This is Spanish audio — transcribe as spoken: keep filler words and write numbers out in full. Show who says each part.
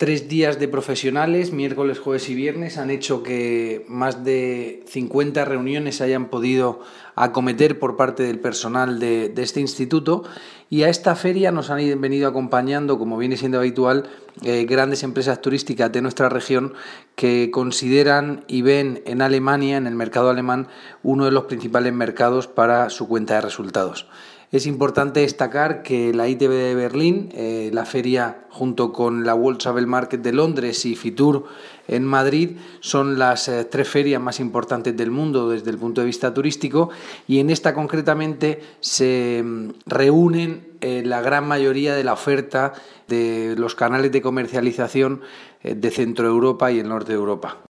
Speaker 1: Tres días de profesionales, miércoles, jueves y viernes, han hecho que más de cincuenta reuniones se hayan podido acometer por parte del personal de, de este instituto, y a esta feria nos han venido acompañando, como viene siendo habitual, eh, grandes empresas turísticas de nuestra región que consideran y ven en Alemania, en el mercado alemán, uno de los principales mercados para su cuenta de resultados. Es importante destacar que la I T B de Berlín, eh, la feria junto con la World Travel Market de Londres y Fitur en Madrid, son las eh, tres ferias más importantes del mundo desde el punto de vista turístico, y en esta concretamente se mm, reúnen eh, la gran mayoría de la oferta de los canales de comercialización eh, de Centro Europa y el norte de Europa.